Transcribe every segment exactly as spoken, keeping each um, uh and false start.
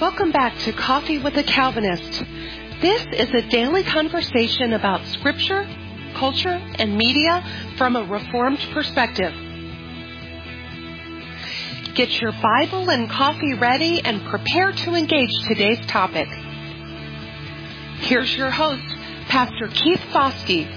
Welcome back to Coffee with a Calvinist. This is a daily conversation about Scripture, culture, and media from a Reformed perspective. Get your Bible and coffee ready and prepare to engage today's topic. Here's your host, Pastor Keith Foskey.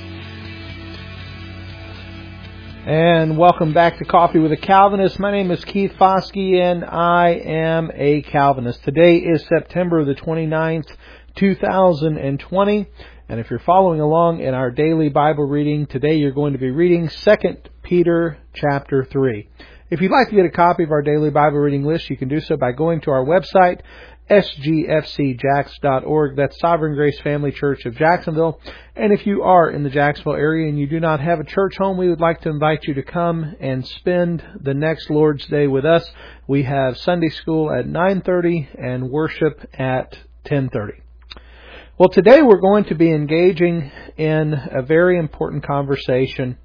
And welcome back to Coffee with a Calvinist. My name is Keith Foskey, and I am a Calvinist. Today is September the twenty-ninth, two thousand twenty. And if you're following along in our daily Bible reading, today you're going to be reading Second Peter chapter three. If you'd like to get a copy of our daily Bible reading list, you can do so by going to our website, s g f c jax dot org. That's Sovereign Grace Family Church of Jacksonville. And if you are in the Jacksonville area and you do not have a church home, we would like to invite you to come and spend the next Lord's Day with us. We have Sunday school at nine thirty and worship at ten thirty. Well, today we're going to be engaging in a very important conversation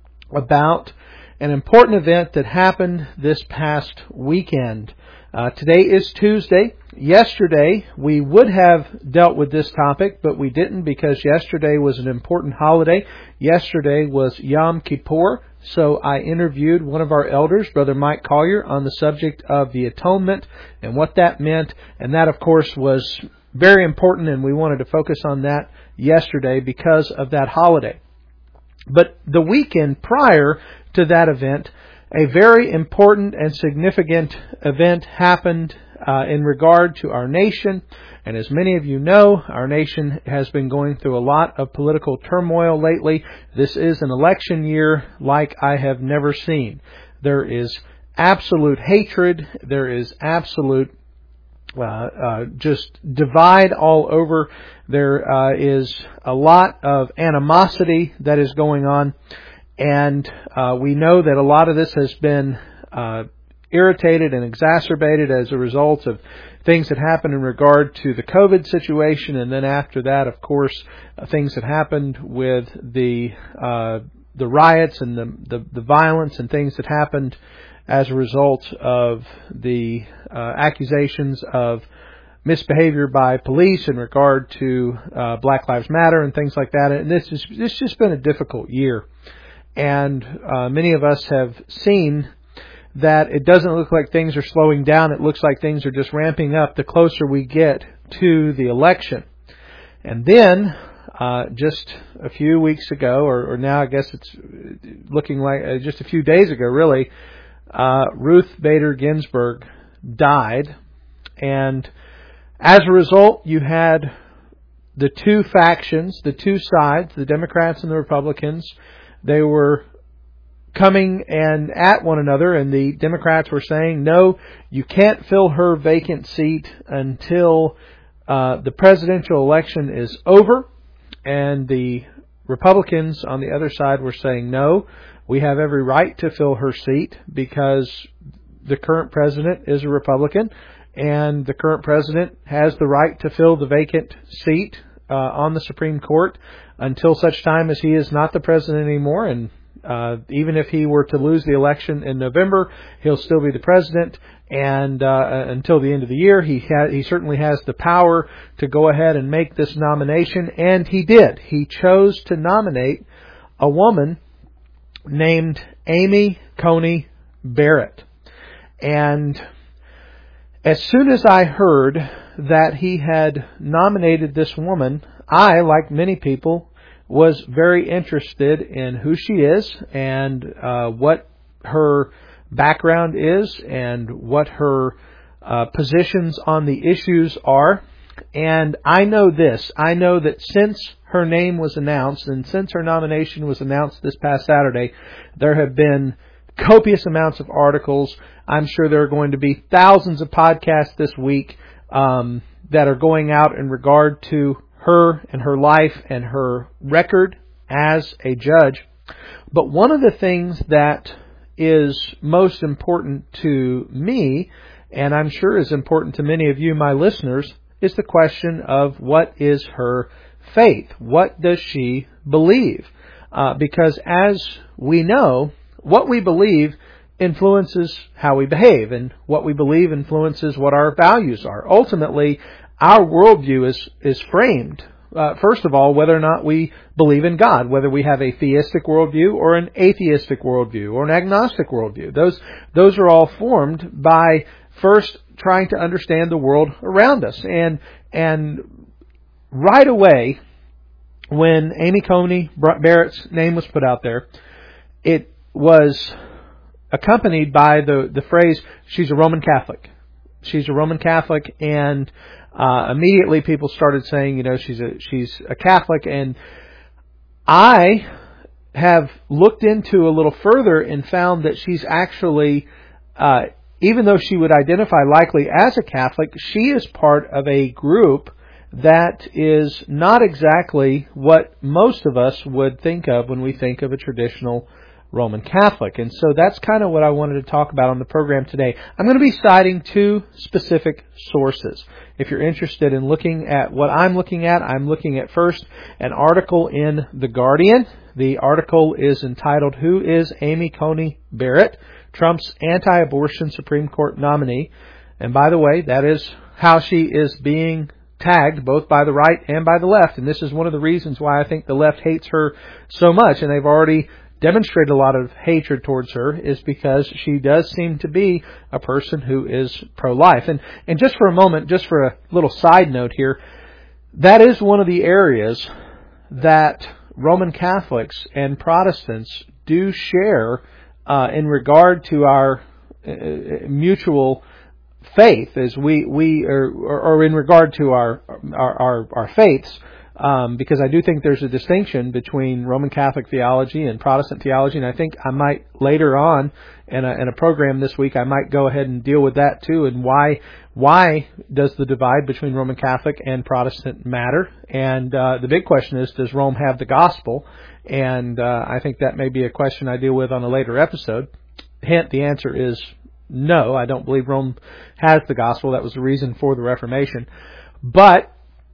about an important event that happened this past weekend. Uh, today is Tuesday. Yesterday, we would have dealt with this topic, but we didn't because yesterday was an important holiday. Yesterday was Yom Kippur, so I interviewed one of our elders, Brother Mike Collier, on the subject of the atonement and what that meant. And that, of course, was very important, and we wanted to focus on that yesterday because of that holiday. But the weekend prior to that event, a very important and significant event happened uh, in regard to our nation. And as many of you know, our nation has been going through a lot of political turmoil lately. This is an election year like I have never seen. There is absolute hatred. There is absolute uh, uh, just divide all over. There uh, is a lot of animosity that is going on. And uh, we know that a lot of this has been uh, irritated and exacerbated as a result of things that happened in regard to the COVID situation. And then after that, of course, uh, things that happened with the uh, the riots and the, the, the violence and things that happened as a result of the uh, accusations of misbehavior by police in regard to uh, Black Lives Matter and things like that. And this is this has just been a difficult year. And uh, many of us have seen that it doesn't look like things are slowing down. It looks like things are just ramping up the closer we get to the election. And then, uh, just a few weeks ago, or, or now I guess it's looking like uh, just a few days ago, really, uh, Ruth Bader Ginsburg died. And as a result, you had the two factions, the two sides, the Democrats and the Republicans. They were coming and at one another, and the Democrats were saying, no, you can't fill her vacant seat until uh, the presidential election is over. And the Republicans on the other side were saying, no, we have every right to fill her seat because the current president is a Republican, and the current president has the right to fill the vacant seat uh, on the Supreme Court until such time as he is not the president anymore. And uh, even if he were to lose the election in November, he'll still be the president. And uh, until the end of the year, he ha- he certainly has the power to go ahead and make this nomination. And he did. He chose to nominate a woman named Amy Coney Barrett. And as soon as I heard that he had nominated this woman, I, like many people, was very interested in who she is and uh, what her background is and what her uh, positions on the issues are. And I know this. I know that since her name was announced and since her nomination was announced this past Saturday, there have been copious amounts of articles. I'm sure there are going to be thousands of podcasts this week um, that are going out in regard to her and her life and her record as a judge. But one of the things that is most important to me, and I'm sure is important to many of you, my listeners, is the question of what is her faith? What does she believe? Uh, because as we know, what we believe influences how we behave, and what we believe influences what our values are. Ultimately, our worldview is, is framed, uh, first of all, whether or not we believe in God, whether we have a theistic worldview or an atheistic worldview or an agnostic worldview. Those, those are all formed by first trying to understand the world around us. And, and right away, when Amy Coney Barrett's name was put out there, it was accompanied by the, the phrase, she's a Roman Catholic. She's a Roman Catholic, and uh, immediately people started saying, you know, she's a she's a Catholic. And I have looked into a little further and found that she's actually, uh, even though she would identify likely as a Catholic, she is part of a group that is not exactly what most of us would think of when we think of a traditional Roman Catholic. And so that's kind of what I wanted to talk about on the program today. I'm going to be citing two specific sources. If you're interested in looking at what I'm looking at, I'm looking at first an article in The Guardian. The article is entitled, "Who is Amy Coney Barrett, Trump's Anti-Abortion Supreme Court Nominee?" And by the way, that is how she is being tagged both by the right and by the left. And this is one of the reasons why I think the left hates her so much, and they've already demonstrated a lot of hatred towards her, is because she does seem to be a person who is pro-life. And and just for a moment, just for a little side note here, that is one of the areas that Roman Catholics and Protestants do share uh, in regard to our uh, mutual faith, as we we or, or in regard to our our our, our faiths. Um, because I do think there's a distinction between Roman Catholic theology and Protestant theology, and I think I might later on in a, in a program this week I might go ahead and deal with that too, and why why does the divide between Roman Catholic and Protestant matter? And uh, the big question is, does Rome have the gospel? And uh, I think that may be a question I deal with on a later episode. Hint: the answer is no. I don't believe Rome has the gospel. That was the reason for the Reformation, but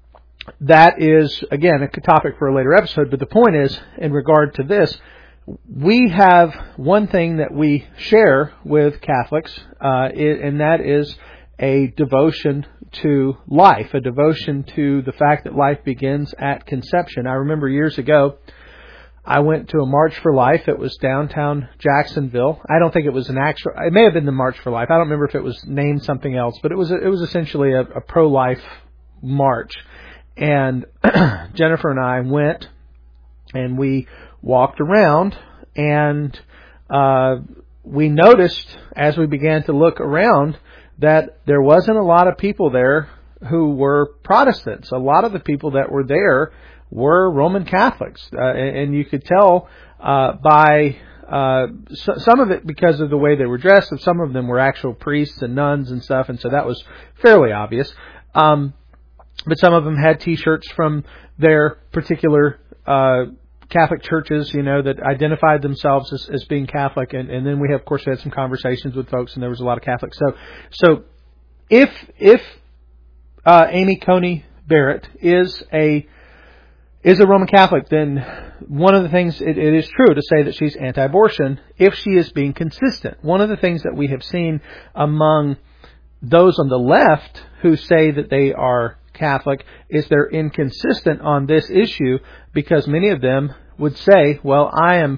that is, again, a topic for a later episode. But the point is, in regard to this, we have one thing that we share with Catholics, uh, and that is a devotion to life, a devotion to the fact that life begins at conception. I remember years ago, I went to a March for Life. It was downtown Jacksonville. I don't think it was an actual, it may have been the March for Life. I don't remember if it was named something else, but it was, it was essentially a, a pro-life march. And Jennifer and I went, and we walked around, and uh, we noticed as we began to look around that there wasn't a lot of people there who were Protestants. A lot of the people that were there were Roman Catholics, uh, and, and you could tell uh, by uh, so, some of it because of the way they were dressed, and some of them were actual priests and nuns and stuff, and so that was fairly obvious. Um, But some of them had T-shirts from their particular uh, Catholic churches, you know, that identified themselves as, as being Catholic. And, and then we, have, of course, had some conversations with folks, and there was a lot of Catholics. So, so if if uh, Amy Coney Barrett is a is a Roman Catholic, then one of the things, it, it is true to say that she's anti-abortion if she is being consistent. One of the things that we have seen among those on the left who say that they are Catholic is they're inconsistent on this issue, because many of them would say, well, I am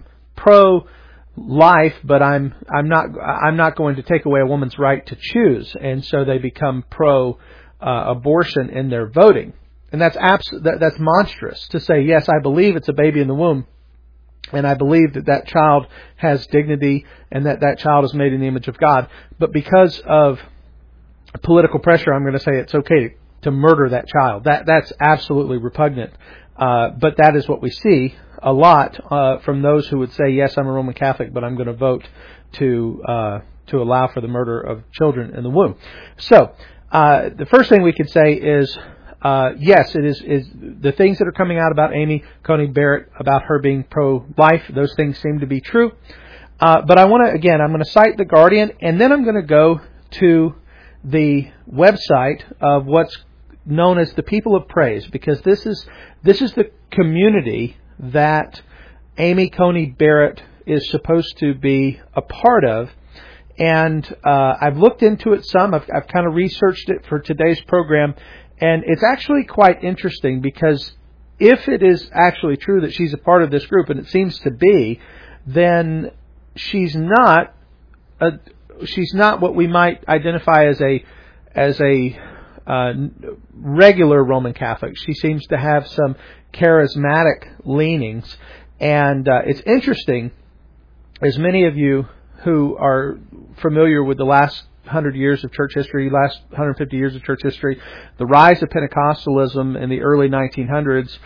pro-life, but I'm I'm not I'm not going to take away a woman's right to choose, and so they become pro-abortion uh, in their voting. And that's abs- that, that's monstrous to say, yes, I believe it's a baby in the womb, and I believe that that child has dignity and that that child is made in the image of God, but because of political pressure, I'm going to say it's okay to to murder that child. That that's absolutely repugnant. Uh, but that is what we see a lot uh, from those who would say, yes, I'm a Roman Catholic, but I'm going to vote to uh, to allow for the murder of children in the womb. So uh, the first thing we could say is, uh, yes, it is, is the things that are coming out about Amy Coney Barrett, about her being pro-life, those things seem to be true. Uh, but I want to, again, I'm going to cite The Guardian, and then I'm going to go to the website of what's known as the People of Praise, because this is this is the community that Amy Coney Barrett is supposed to be a part of. And uh, I've looked into it some. I've, I've kind of researched it for today's program. And it's actually quite interesting because if it is actually true that she's a part of this group, and it seems to be, then she's not a, she's not what we might identify as a as a uh, regular Roman Catholic. She seems to have some charismatic leanings, and uh, it's interesting, as many of you who are familiar with the last hundred years of church history, last one hundred fifty years of church history, the rise of Pentecostalism in the early nineteen hundreds,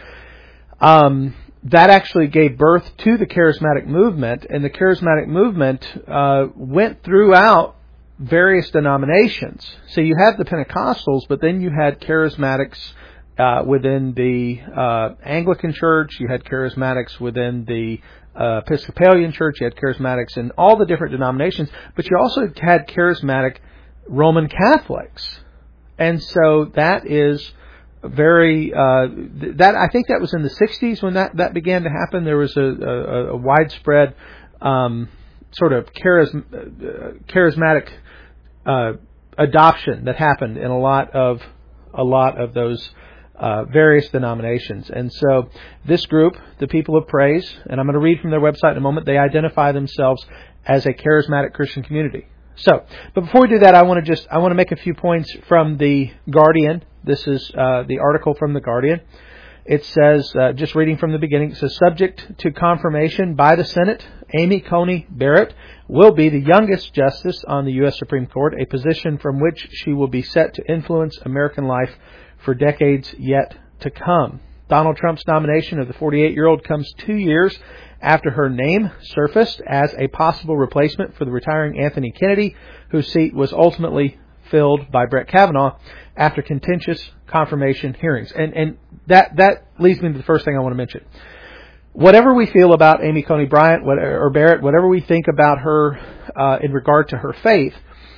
um, that actually gave birth to the charismatic movement, and the charismatic movement uh, went throughout various denominations. So you had the Pentecostals, but then you had charismatics uh, within the uh, Anglican Church, you had charismatics within the Uh, Episcopalian Church, you had charismatics in all the different denominations, but you also had charismatic Roman Catholics. And so that is very, uh, that I think that was in the sixties when that, that began to happen. There was a, a, a widespread um, sort of charism, uh, charismatic uh, adoption that happened in a lot of a lot of those Uh, various denominations. And so this group, the People of Praise, and I'm going to read from their website in a moment, they identify themselves as a charismatic Christian community. So, but before we do that, I want to just, I want to make a few points from the Guardian. This is uh, the article from the Guardian. It says, uh, just reading from the beginning, it says, subject to confirmation by the Senate, Amy Coney Barrett will be the youngest justice on the U S Supreme Court, a position from which she will be set to influence American life for decades yet to come. Donald Trump's nomination of the forty-eight-year-old comes two years after her name surfaced as a possible replacement for the retiring Anthony Kennedy, whose seat was ultimately filled by Brett Kavanaugh after contentious confirmation hearings. And and that, that leads me to the first thing I want to mention. Whatever we feel about Amy Coney Bryant or Barrett, whatever we think about her uh, in regard to her faith,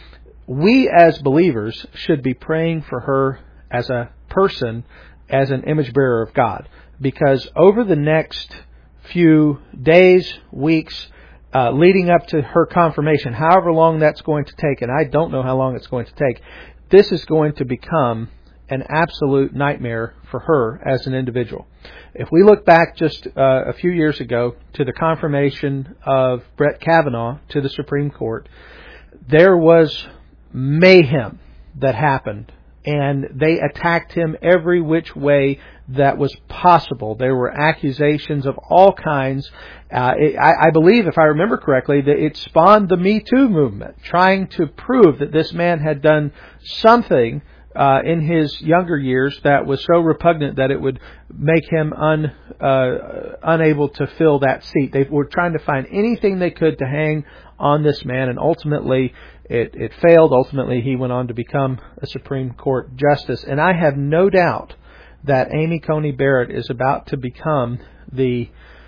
we as believers should be praying for her as a person, as an image bearer of God. Because over the next few days, weeks, uh, leading up to her confirmation, however long that's going to take, and I don't know how long it's going to take, this is going to become an absolute nightmare for her as an individual. If we look back just uh, a few years ago to the confirmation of Brett Kavanaugh to the Supreme Court, there was mayhem that happened. And they attacked him every which way that was possible. There were accusations of all kinds. Uh, it, I, I believe, if I remember correctly, that it spawned the Me Too movement, trying to prove that this man had done something uh, in his younger years that was so repugnant that it would make him un, uh, unable to fill that seat. They were trying to find anything they could to hang on this man, and ultimately It, it failed. Ultimately, he went on to become a Supreme Court justice. And I have no doubt that Amy Coney Barrett is about to become the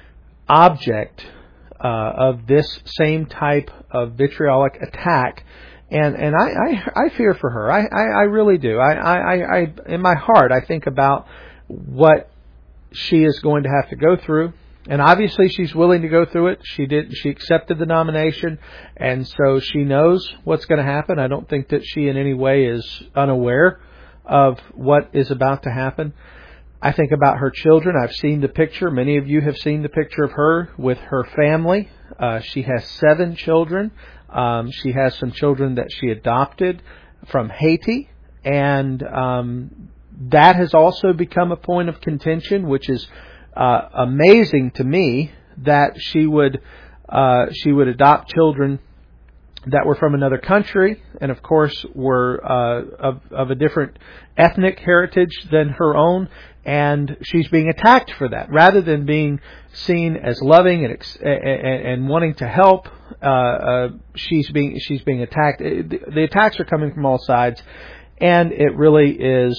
object uh, of this same type of vitriolic attack. And and I, I, I fear for her. I, I, I really do. I, I, I, in my heart, I think about what she is going to have to go through. And obviously she's willing to go through it. She did. She accepted the nomination, and so she knows what's going to happen. I don't think that she in any way is unaware of what is about to happen. I think about her children. I've seen the picture. Many of you have seen the picture of her with her family. Uh, she has seven children. Um, she has some children that she adopted from Haiti, and um, that has also become a point of contention, which is Uh, amazing to me that she would uh, she would adopt children that were from another country, and of course were uh, of, of a different ethnic heritage than her own, and she's being attacked for that rather than being seen as loving and and, and wanting to help. Uh, uh, she's being she's being attacked. The, the attacks are coming from all sides, and it really is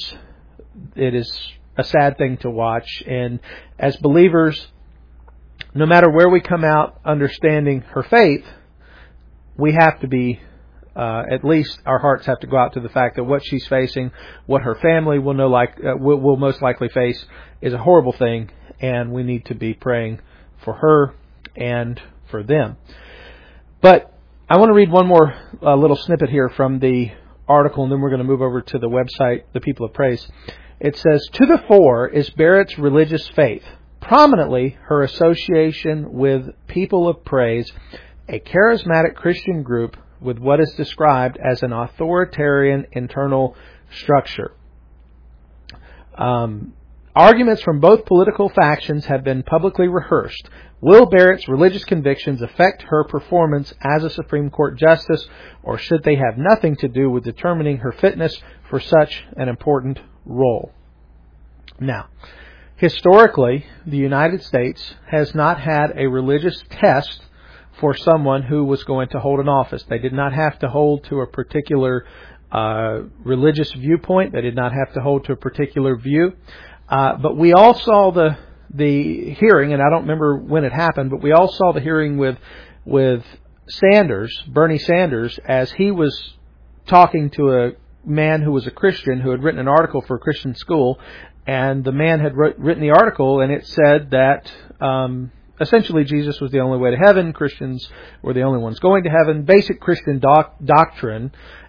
it is. a sad thing to watch. And as believers, no matter where we come out understanding her faith, we have to be, uh, at least our hearts have to go out to the fact that what she's facing, what her family will know like uh, will, will most likely face, is a horrible thing, and we need to be praying for her and for them. But I want to read one more uh, little snippet here from the article, and then we're going to move over to the website, The People of Praise. It says, to the fore is Barrett's religious faith, prominently her association with People of Praise, a charismatic Christian group with what is described as an authoritarian internal structure. Um, arguments from both political factions have been publicly rehearsed. Will Barrett's religious convictions affect her performance as a Supreme Court justice, or should they have nothing to do with determining her fitness for such an important role? Now, historically, the United States has not had a religious test for someone who was going to hold an office. They did not have to hold to a particular uh, religious viewpoint. They did not have to hold to a particular view. Uh, but we all saw the the hearing, and I don't remember when it happened, but we all saw the hearing with with Sanders, Bernie Sanders, as he was talking to a man who was a Christian who had written an article for a Christian school, and the man had wrote, written the article, and it said that um, essentially Jesus was the only way to heaven, Christians were the only ones going to heaven, basic Christian doc- doctrine,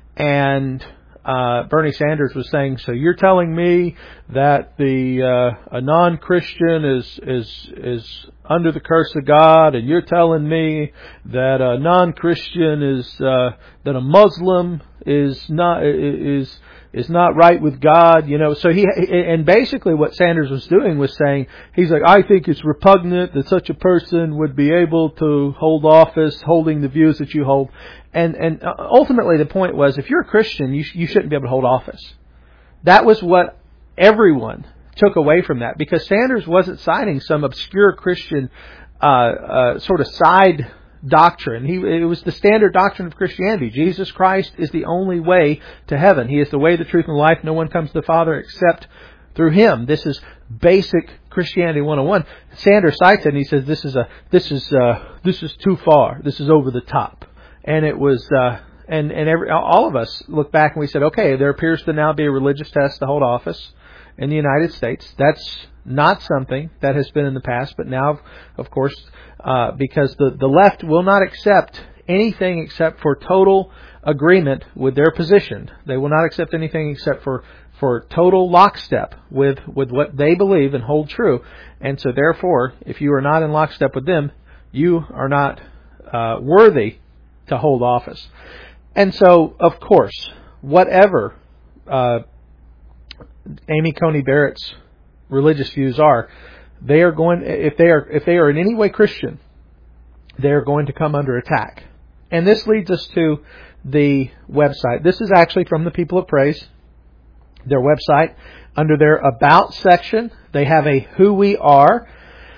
and Uh, Bernie Sanders was saying, so you're telling me that the uh, a non-Christian is is is under the curse of God, and you're telling me that a non-Christian is uh, that a Muslim is not is is not right with God, you know. So he and basically what Sanders was doing was saying, he's like, I think it's repugnant that such a person would be able to hold office, holding the views that you hold. And and ultimately the point was, if you're a Christian, you sh- you shouldn't be able to hold office. That was what everyone took away from that, because Sanders wasn't citing some obscure Christian uh, uh, sort of side doctrine. He it was the standard doctrine of Christianity. Jesus Christ is the only way to heaven. He is the way, the truth, and life. No one comes to the Father except through Him. This is basic Christianity one oh one. Sanders cites it, and he says this is a this is uh, this is too far. This is over the top. And it was, uh, and and every, all of us look back and we said, okay, there appears to now be a religious test to hold office in the United States. That's not something that has been in the past, but now, of course, uh, because the, the left will not accept anything except for total agreement with their position. They will not accept anything except for, for total lockstep with, with what they believe and hold true. And so therefore, if you are not in lockstep with them, you are not uh, worthy to hold office. And so, of course, whatever uh, Amy Coney Barrett's religious views are, they are going if they are if they are in any way Christian, they are going to come under attack. And this leads us to the website. This is actually from the People of Praise, their website. Under their About section, they have a Who We Are,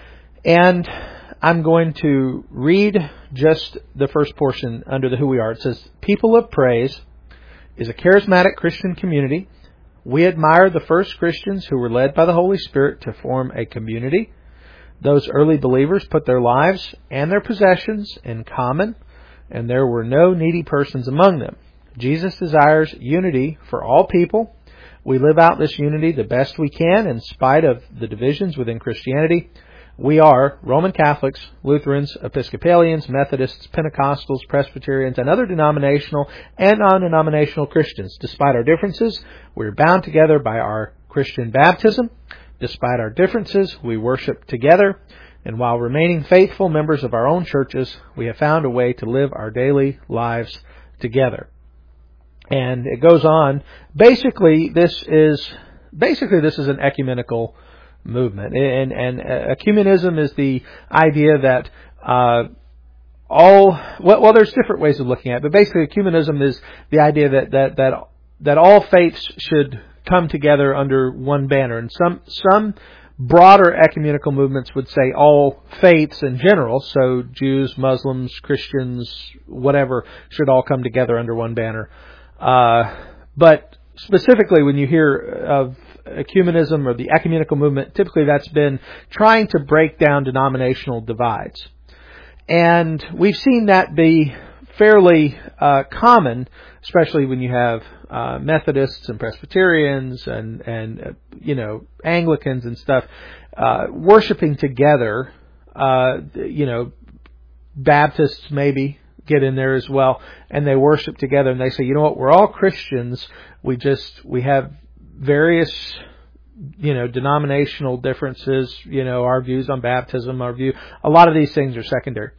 and I'm going to read just the first portion under the Who We Are. It says, People of Praise is a charismatic Christian community. We admire the first Christians who were led by the Holy Spirit to form a community. Those early believers put their lives and their possessions in common, and there were no needy persons among them. Jesus desires unity for all people. We live out this unity the best we can in spite of the divisions within Christianity. We are Roman Catholics, Lutherans, Episcopalians, Methodists, Pentecostals, Presbyterians, and other denominational and non-denominational Christians. Despite our differences, we are bound together by our Christian baptism. Despite our differences, we worship together. And while remaining faithful members of our own churches, we have found a way to live our daily lives together. And it goes on. Basically, this is basically this is an ecumenical movement, and and ecumenism is the idea that uh, all well, well, there's different ways of looking at it, but basically ecumenism is the idea that that that that all faiths should come together under one banner, and some some broader ecumenical movements would say all faiths in general, so Jews, Muslims, Christians, whatever, should all come together under one banner. Uh, but specifically, when you hear of ecumenism or the ecumenical movement, typically that's been trying to break down denominational divides. And we've seen that be fairly uh, common, especially when you have uh, Methodists and Presbyterians and, and uh, you know, Anglicans and stuff uh, worshiping together, uh, you know, Baptists maybe, get in there as well, and they worship together, and they say, you know what, we're all Christians. We just, we have various, you know, denominational differences, you know, our views on baptism, our view, a lot of these things are secondary.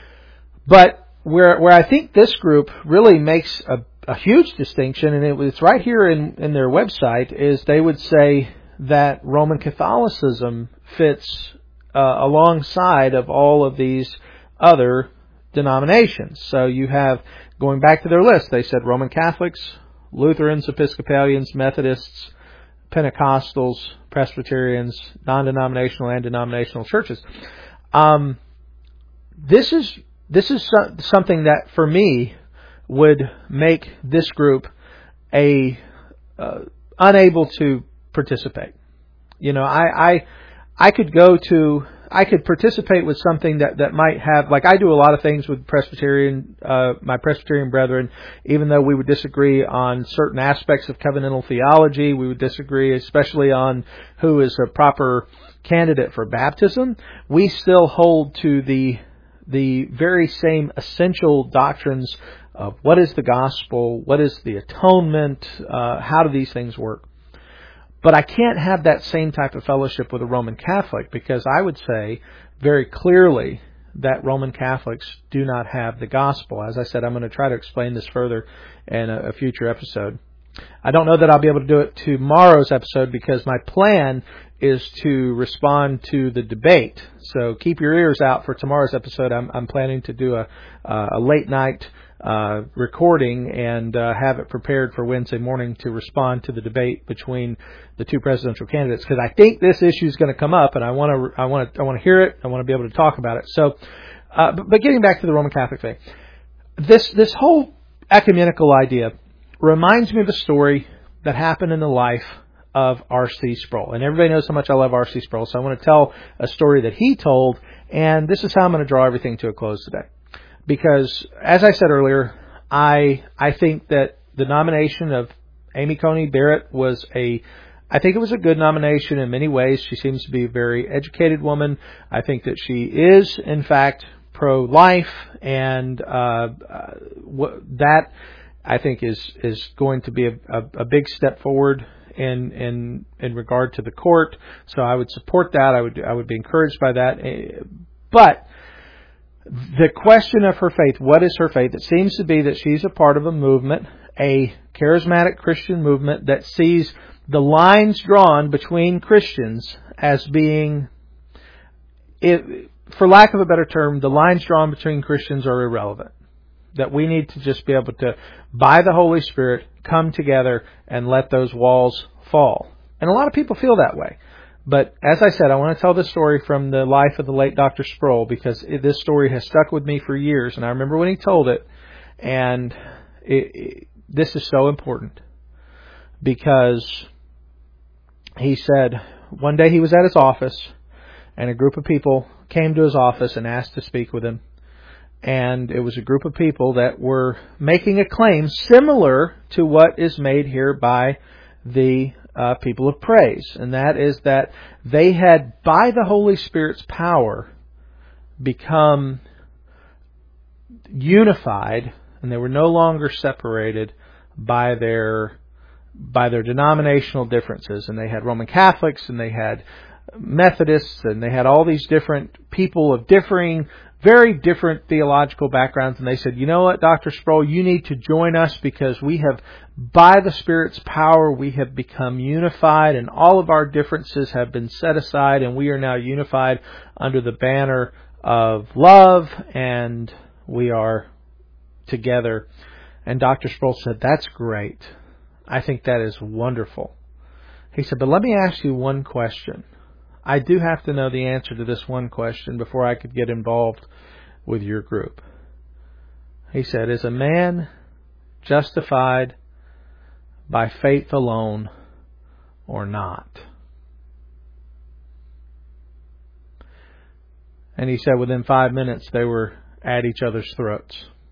But where where I think this group really makes a, a huge distinction, and it, it's right here in, in their website, is they would say that Roman Catholicism fits uh, alongside of all of these other denominations. So you have, going back to their list, they said Roman Catholics, Lutherans, Episcopalians, Methodists, Pentecostals, Presbyterians, non-denominational and denominational churches. Um, this is this is so, something that for me would make this group a uh, unable to participate. You know, I, I I could go to I could participate with something that, that might have, like I do a lot of things with Presbyterian, uh, my Presbyterian brethren, even though we would disagree on certain aspects of covenantal theology, we would disagree especially on who is a proper candidate for baptism, we still hold to the, the very same essential doctrines of what is the gospel, what is the atonement, uh, how do these things work. But I can't have that same type of fellowship with a Roman Catholic, because I would say very clearly that Roman Catholics do not have the gospel. As I said, I'm going to try to explain this further in a, a future episode. I don't know that I'll be able to do it tomorrow's episode, because my plan is to respond to the debate. So keep your ears out for tomorrow's episode. I'm, I'm planning to do a, a late night Uh, recording and uh, have it prepared for Wednesday morning to respond to the debate between the two presidential candidates, because I think this issue is going to come up, and I want to I want to I want to hear it. I want to be able to talk about it. So, uh, but, but getting back to the Roman Catholic thing, this this whole ecumenical idea reminds me of a story that happened in the life of R C Sproul, and everybody knows how much I love R C Sproul. So I want to tell a story that he told, and this is how I'm going to draw everything to a close today. Because, as I said earlier, I I think that the nomination of Amy Coney Barrett was a, I think it was a good nomination in many ways. She seems to be a very educated woman. I think that she is, in fact, pro-life, and uh, that, I think, is is going to be a, a, a big step forward in in in regard to the court. So I would support that. I would I would be encouraged by that. But the question of her faith, what is her faith? It seems to be that she's a part of a movement, a charismatic Christian movement that sees the lines drawn between Christians as being, it, for lack of a better term, the lines drawn between Christians are irrelevant. That we need to just be able to, by the Holy Spirit, come together and let those walls fall. And a lot of people feel that way. But as I said, I want to tell this story from the life of the late Doctor Sproul, because it, this story has stuck with me for years. And I remember when he told it, and it, it, this is so important, because he said one day he was at his office, and a group of people came to his office and asked to speak with him. And it was a group of people that were making a claim similar to what is made here by the Uh, people of praise, and that is that they had, by the Holy Spirit's power, become unified, and they were no longer separated by their by their denominational differences. And they had Roman Catholics, and they had Methodists, and they had all these different people of differing, very different theological backgrounds. And they said, you know what, Doctor Sproul, you need to join us, because we have, by the Spirit's power, we have become unified, and all of our differences have been set aside, and we are now unified under the banner of love, and we are together. And Doctor Sproul said, that's great. I think that is wonderful. He said, but let me ask you one question. I do have to know the answer to this one question before I could get involved with your group. He said, is a man justified by faith alone or not? And he said within five minutes they were at each other's throats.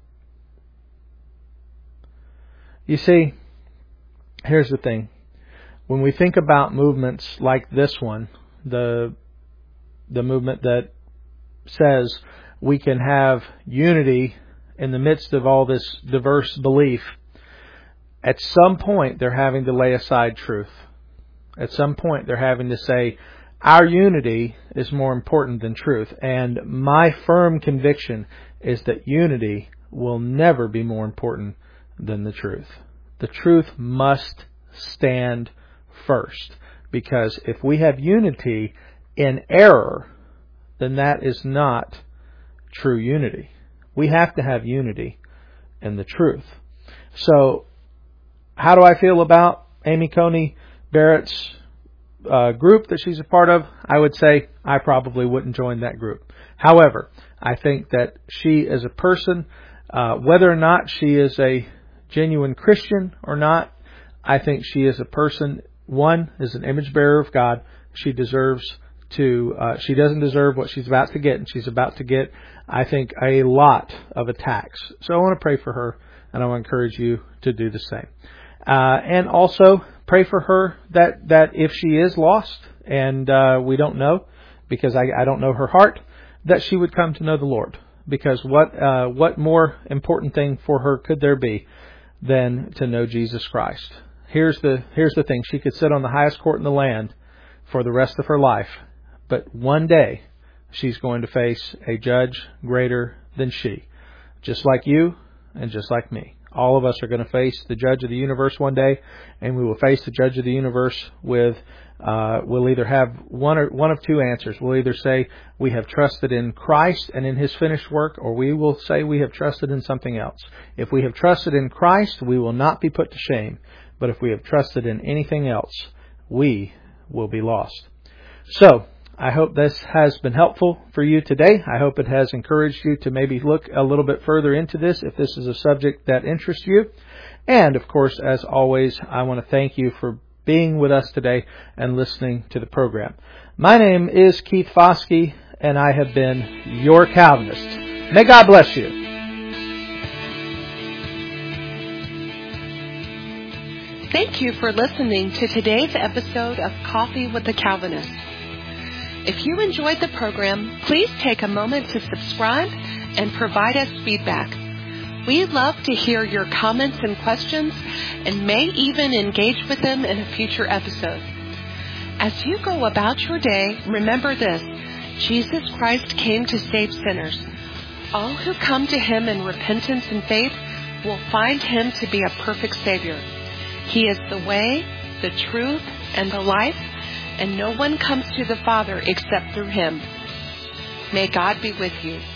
You see, here's the thing. When we think about movements like this one, the the movement that says we can have unity in the midst of all this diverse belief, at some point they're having to lay aside truth. At some point they're having to say, our unity is more important than truth. And my firm conviction is that unity will never be more important than the truth. The truth must stand first. Because if we have unity in error, then that is not true unity. We have to have unity in the truth. So, how do I feel about Amy Coney Barrett's uh, group that she's a part of? I would say I probably wouldn't join that group. However, I think that she as a person, uh, whether or not she is a genuine Christian or not, I think she is a person, one, is an image bearer of God. She deserves to, uh, she doesn't deserve what she's about to get, and she's about to get, I think, a lot of attacks. So I want to pray for her, and I want to encourage you to do the same. Uh, and also pray for her that, that if she is lost, and uh, we don't know, because I, I don't know her heart, that she would come to know the Lord. Because what uh, what more important thing for her could there be than to know Jesus Christ? Here's the here's the thing. She could sit on the highest court in the land for the rest of her life. But one day, she's going to face a judge greater than she. Just like you and just like me. All of us are going to face the judge of the universe one day, and we will face the judge of the universe with, uh, we'll either have one or one of two answers. We'll either say we have trusted in Christ and in His finished work, or we will say we have trusted in something else. If we have trusted in Christ, we will not be put to shame. But if we have trusted in anything else, we will be lost. So, I hope this has been helpful for you today. I hope it has encouraged you to maybe look a little bit further into this if this is a subject that interests you. And, of course, as always, I want to thank you for being with us today and listening to the program. My name is Keith Foskey, and I have been your Calvinist. May God bless you. Thank you for listening to today's episode of Coffee with the Calvinist. If you enjoyed the program, please take a moment to subscribe and provide us feedback. We'd love to hear your comments and questions and may even engage with them in a future episode. As you go about your day, remember this: Jesus Christ came to save sinners. All who come to Him in repentance and faith will find Him to be a perfect Savior. He is the way, the truth, and the life, and no one comes to the Father except through Him. May God be with you.